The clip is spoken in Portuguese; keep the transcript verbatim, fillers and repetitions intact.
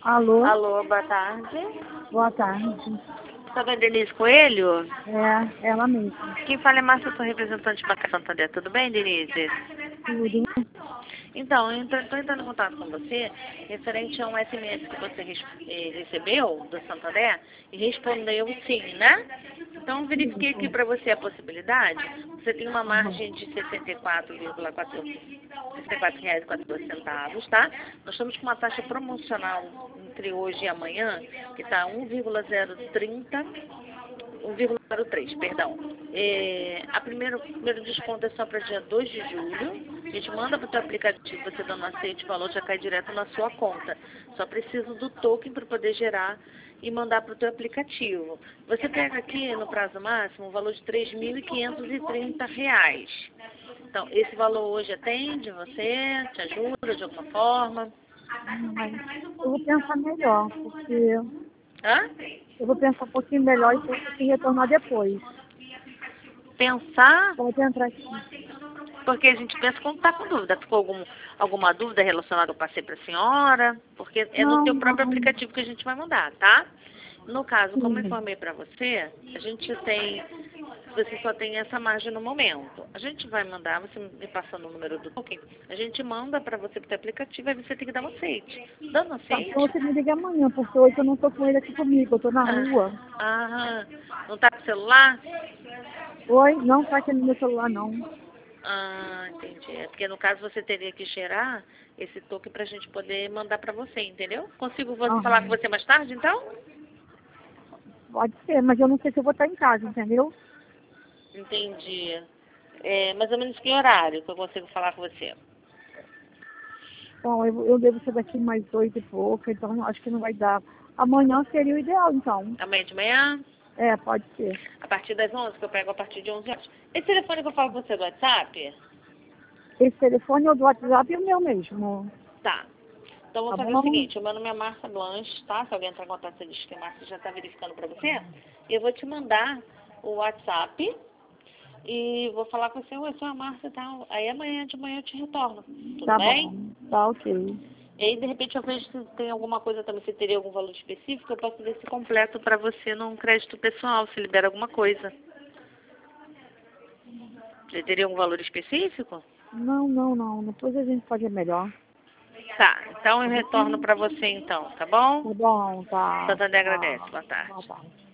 Alô, Alô, boa tarde. boa tarde. Sou a Denise Coelho. É, ela mesma. Quem fala é Márcia, sou representante da Banco Santander. Tudo bem, Denise? Tudo. Então, eu estou entrando em contato com você referente a um S M S que você res- eh, recebeu do Santander e respondeu sim, né? Então, eu verifiquei aqui Isso. para você a possibilidade. Você tem uma Uhum. margem de sessenta e quatro vírgula quatorze sessenta e quatro reais e quatorze centavos, tá? Nós estamos com uma taxa promocional entre hoje e amanhã, que está um vírgula zero trinta, um vírgula zero três, perdão. É, a primeiro, o primeiro desconto é só para dia dois de julho. A gente manda para o teu aplicativo, você dando aceite, o valor já cai direto na sua conta. Só preciso do token para poder gerar e mandar para o teu aplicativo. Você pega aqui no prazo máximo um valor de três mil quinhentos e trinta reais. Então, esse valor hoje atende você, te ajuda de alguma forma? Mas eu vou pensar melhor, porque eu Hã? vou pensar um pouquinho melhor e vou te retornar depois. Pensar, Pode entrar aqui. porque a gente pensa quando está com dúvida. Ficou algum, alguma dúvida relacionada ao passeio para a senhora? Porque é no Não, teu próprio não. aplicativo que a gente vai mandar, tá? No caso, como eu Sim. informei para você, a gente tem, você só tem essa margem no momento. A gente vai mandar, você me passando o número do token, a gente manda para você pro teu aplicativo, aí você tem que dar um aceite. Dando Tá, então aceite? você me liga amanhã, porque hoje eu não tô com ele aqui comigo, eu tô na rua. Ah, ah, não tá com celular? Oi? Não tá aqui no meu celular, não. Ah, entendi. É porque no caso você teria que gerar esse token pra gente poder mandar pra você, entendeu? Consigo vo- falar com Aham. você mais tarde, então? Pode ser, mas eu não sei se eu vou estar em casa, entendeu? Entendi. É, mais ou menos que horário que eu consigo falar com você? Bom, eu, eu devo ser daqui mais oito e pouco, então acho que não vai dar. Amanhã seria o ideal, então. Amanhã de manhã? É, pode ser. A partir das onze, que eu pego a partir de onze horas. Esse telefone que eu falo com você do WhatsApp? Esse telefone é o do WhatsApp e o meu mesmo. Tá. Então eu vou Tá fazer o bom? seguinte, o meu nome é Márcia Blanche, tá? Se alguém entrar em contato, você diz que a Márcia já tá verificando pra você. Eu vou te mandar o WhatsApp e vou falar com você, oi, sou a Márcia e tal. Aí amanhã de manhã eu te retorno. Tudo Tá bem? bom. Tá ok. E aí, de repente, eu vejo se tem alguma coisa também, se teria algum valor específico, eu posso ver se completo pra você num crédito pessoal, se libera alguma coisa. Você teria algum valor específico? Não, não, não. Depois a gente pode ver melhor. Tá, então Tá eu bom? retorno pra você então, tá bom? Tá bom, tá. Santander agradece. Tá. Boa Boa tarde. tarde.